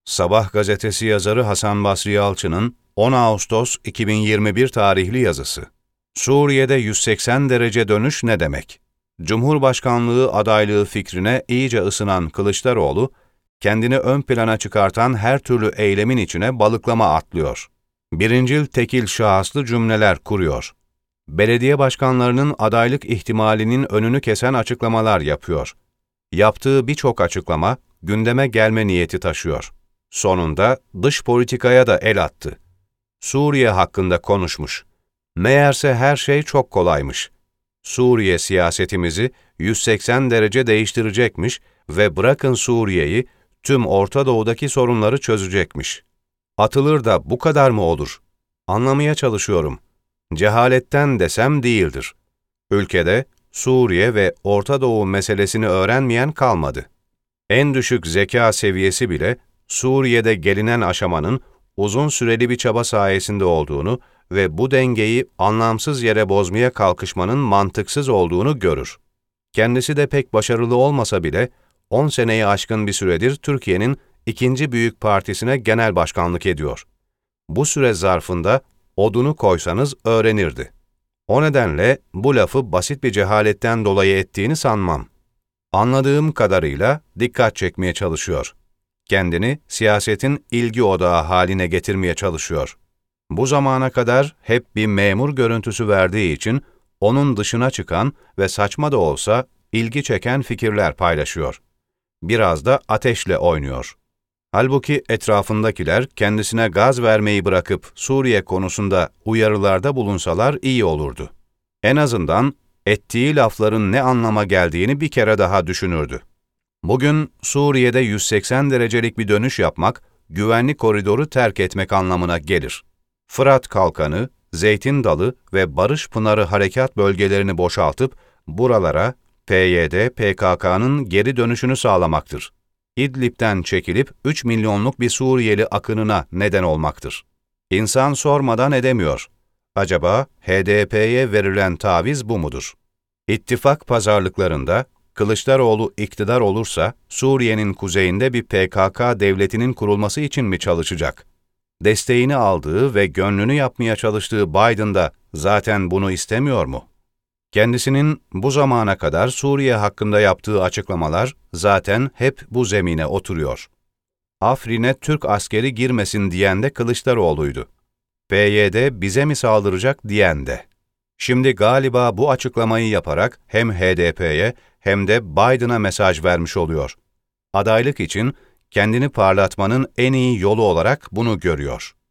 Sabah gazetesi yazarı Hasan Basri Yalçın'ın 10 Ağustos 2021 tarihli yazısı. Suriye'de 180 derece dönüş ne demek? Cumhurbaşkanlığı adaylığı fikrine iyice ısınan Kılıçdaroğlu, kendini ön plana çıkartan her türlü eylemin içine balıklama atlıyor. Birincil tekil şahıslı cümleler kuruyor. Belediye başkanlarının adaylık ihtimalinin önünü kesen açıklamalar yapıyor. Yaptığı birçok açıklama gündeme gelme niyeti taşıyor. Sonunda dış politikaya da el attı. Suriye hakkında konuşmuş. Meğerse her şey çok kolaymış. Suriye siyasetimizi 180 derece değiştirecekmiş ve bırakın Suriye'yi, tüm Orta Doğu'daki sorunları çözecekmiş. Atılır da bu kadar mı olur? Anlamaya çalışıyorum. Cehaletten desem değildir. Ülkede Suriye ve Orta Doğu meselesini öğrenmeyen kalmadı. En düşük zeka seviyesi bile Suriye'de gelinen aşamanın uzun süreli bir çaba sayesinde olduğunu ve bu dengeyi anlamsız yere bozmaya kalkışmanın mantıksız olduğunu görür. Kendisi de pek başarılı olmasa bile 10 seneyi aşkın bir süredir Türkiye'nin ikinci büyük partisine genel başkanlık ediyor. Bu süre zarfında odunu koysanız öğrenirdi. O nedenle bu lafı basit bir cehaletten dolayı ettiğini sanmam. Anladığım kadarıyla dikkat çekmeye çalışıyor. Kendini siyasetin ilgi odağı haline getirmeye çalışıyor. Bu zamana kadar hep bir memur görüntüsü verdiği için onun dışına çıkan ve saçma da olsa ilgi çeken fikirler paylaşıyor. Biraz da ateşle oynuyor. Halbuki etrafındakiler kendisine gaz vermeyi bırakıp Suriye konusunda uyarılarda bulunsalar iyi olurdu. En azından ettiği lafların ne anlama geldiğini bir kere daha düşünürdü. Bugün Suriye'de 180 derecelik bir dönüş yapmak, güvenli koridoru terk etmek anlamına gelir. Fırat Kalkanı, Zeytin Dalı ve Barış Pınarı harekat bölgelerini boşaltıp buralara PYD, PKK'nın geri dönüşünü sağlamaktır. İdlib'den çekilip 3 milyonluk bir Suriyeli akınına neden olmaktır. İnsan sormadan edemiyor. Acaba HDP'ye verilen taviz bu mudur? İttifak pazarlıklarında Kılıçdaroğlu iktidar olursa Suriye'nin kuzeyinde bir PKK devletinin kurulması için mi çalışacak? Desteğini aldığı ve gönlünü yapmaya çalıştığı Biden da zaten bunu istemiyor mu? Kendisinin bu zamana kadar Suriye hakkında yaptığı açıklamalar zaten hep bu zemine oturuyor. Afrin'e Türk askeri girmesin diyen de Kılıçdaroğlu'ydu. PYD bize mi saldıracak diyen de. Şimdi galiba bu açıklamayı yaparak hem HDP'ye hem de Biden'a mesaj vermiş oluyor. Adaylık için kendini parlatmanın en iyi yolu olarak bunu görüyor.